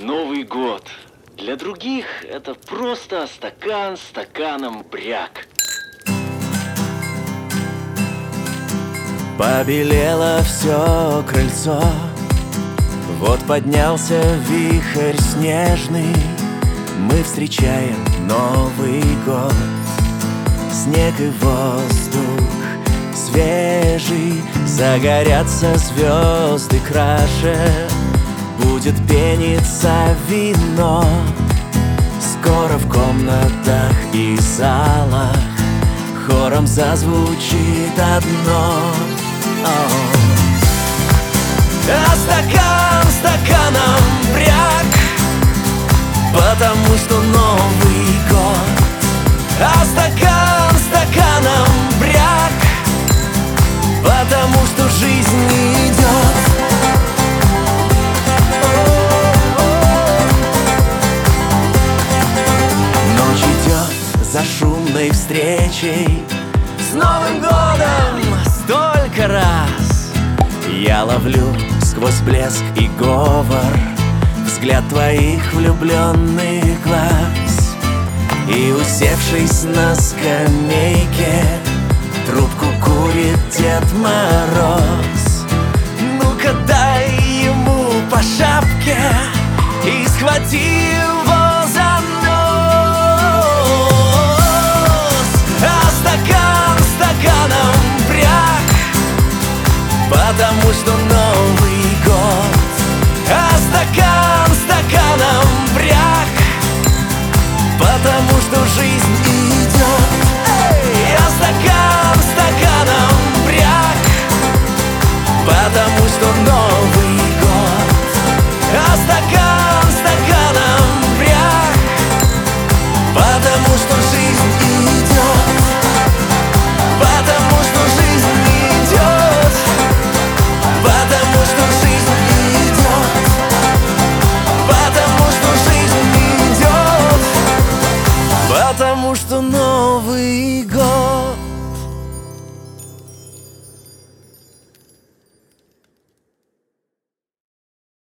Новый год. Для других это просто стакан стаканом бряк. Побелело все крыльцо, вот поднялся вихрь снежный. Мы встречаем Новый год. Снег и воздух свежий, загорятся звезды краше. Будет пениться вино, скоро в комнатах и залах хором зазвучит одно. А стакан стаканом бряк, потому что Новый год. А стакан стаканом бряк, потому что жизнь идет. Ночь идет за шумной встречей. С Новым годом столько раз я ловлю сквозь блеск и говор взгляд твоих влюбленных глаз. И, усевшись на скамейке, трубку курит Дед Мороз. Ну-ка дай ему по шапке и схвати